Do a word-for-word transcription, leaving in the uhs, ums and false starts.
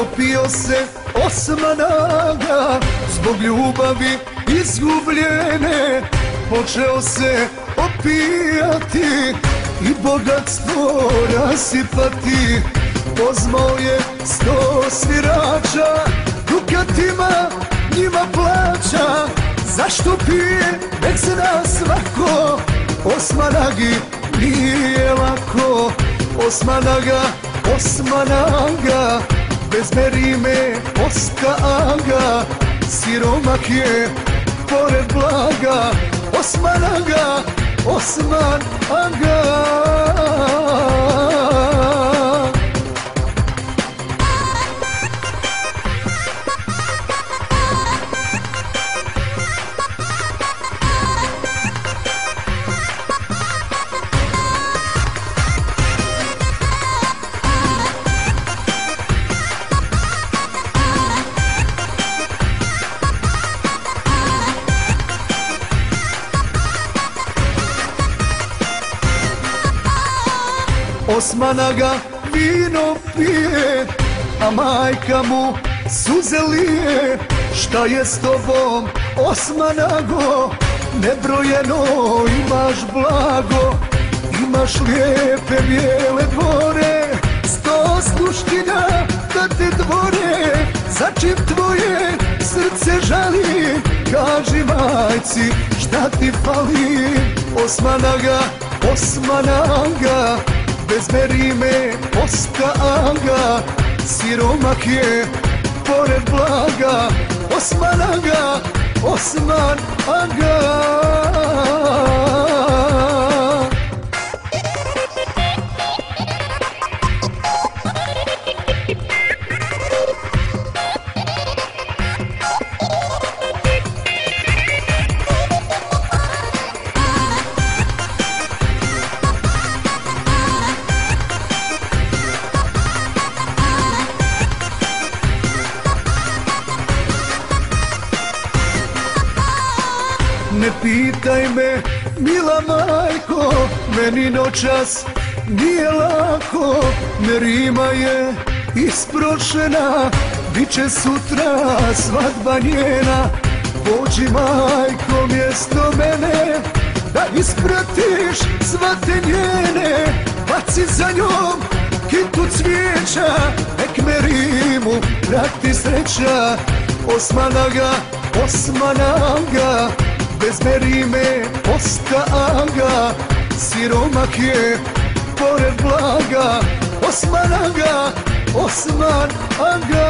Napio se Osmanaga, zbog ljubavi izgubljene počeo se opijati i bogatstvo rasipati. Pozvao je sto svirača, dukatima njima plaća. Zašto pije, nek se da svako, Osmanagi nije lako. Osmanaga, Osmanaga, bez merime Oska-aga, siromak je pored blaga. Osmanaga, Osmanaga. Osmanaga vino pije, a majka mu suze lije. Šta je s tobom, Osmanago? Nebrojeno imaš blago, imaš lijepe bijele dvore, sto sluškinja da te dvore. Za čim tvoje srce žali, kaži majci šta ti fali. Osmanaga, Osmanaga, bez merime Oska-aga, siromak je pored blaga. Osmanaga, Osmanaga. Ne pitaj me, mila majko, meni noćas nije lako. Merima je isprošena, bit će sutra svadba njena. Pođi majko mjesto mene, da ispratiš svate njene. Baci za njom kitu cvijeća, nek Merimu prati sreća. Osmanaga, Osmanaga, bez merime Oska-aga, siromak je pored blaga. Osmanaga, Osmanaga.